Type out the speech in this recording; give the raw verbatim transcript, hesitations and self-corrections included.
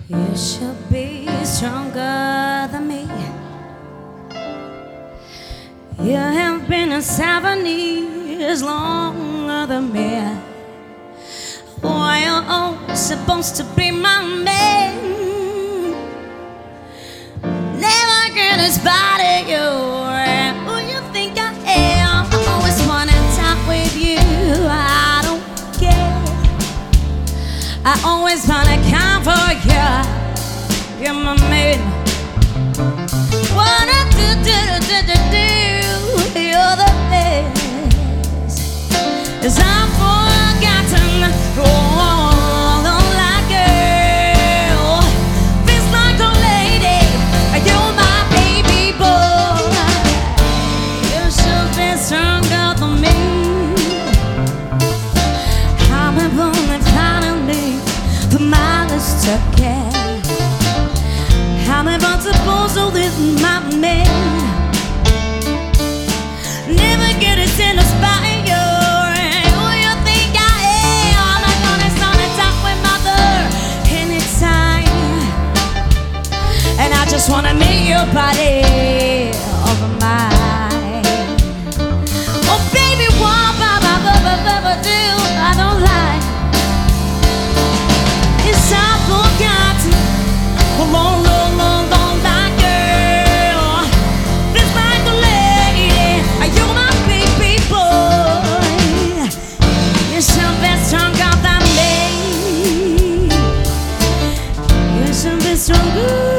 You should be stronger than me. You have been in seven years longer than me. Why you're always supposed to be my man. Never gonna spot you. Who you think I am? I always wanna talk with you. I don't care. I always wanna come for you. You're my man. What I do, do, do, do, do. You're the best. 'Cause I've forgotten. Oh, don't like girl. Feels like a lady. You're my baby boy. You should be stronger than me. I'm only finally for miles to care. I'm about to pose with my man. Never get it in a spire. Who you think I am? I'm gonna start a talk with mother anytime. And I just wanna make your body over mine. Oh baby, what I do I don't like. It's I forgot. Long, long, long, long, that girl. Feels like a lady. You're my baby boy. You're so best stronger than me. You're so best stronger.